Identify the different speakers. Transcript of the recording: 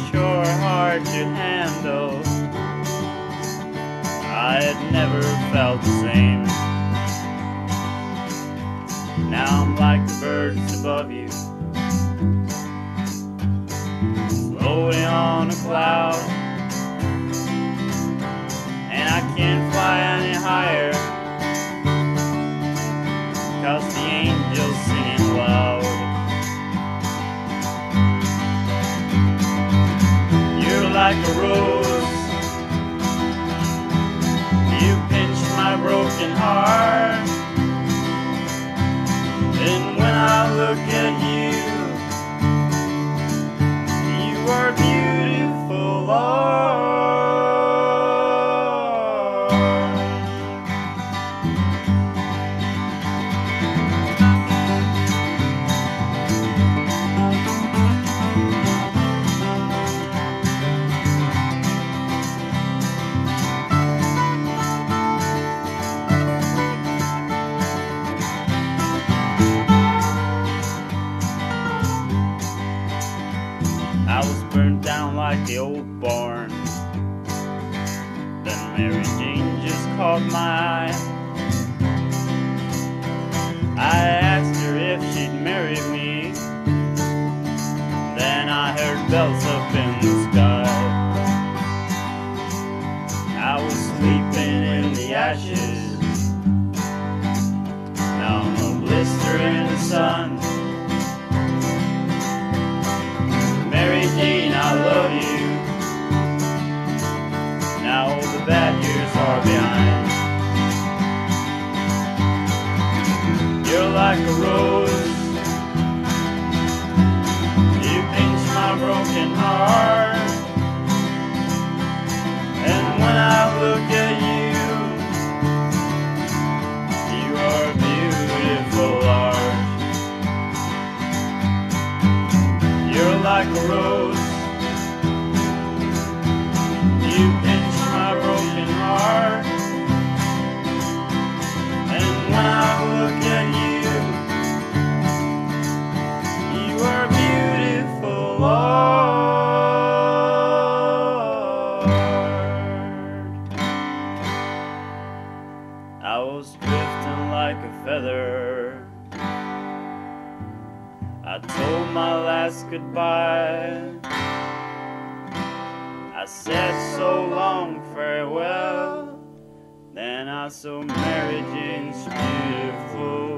Speaker 1: sure hard to handle. I had never felt the same. Now I'm like the birds above you, floating on a cloud, and I can't fly any higher, 'cause the angels singing loud. You're like a rose, you pinch my broken heart, and when I look at you, you are beautiful, Lord. I was burned down like the old barn. Then Mary Jane just caught my eye. I asked her if she'd marry me. Then I heard bells up in the sky. I was sleeping in the ashes, now I'm a blister in the sun. Mary Jane, I love you. Now all the bad years are behind. You're like a rose, you pinch my broken heart, and when I look at you, you are beautiful art. You're like a rose, you pinch my broken heart, and when I look at you, you are beautiful, Lord. I was drifting like a feather, I told my last goodbye. I said so long farewell, then I saw Mary Jane's beautiful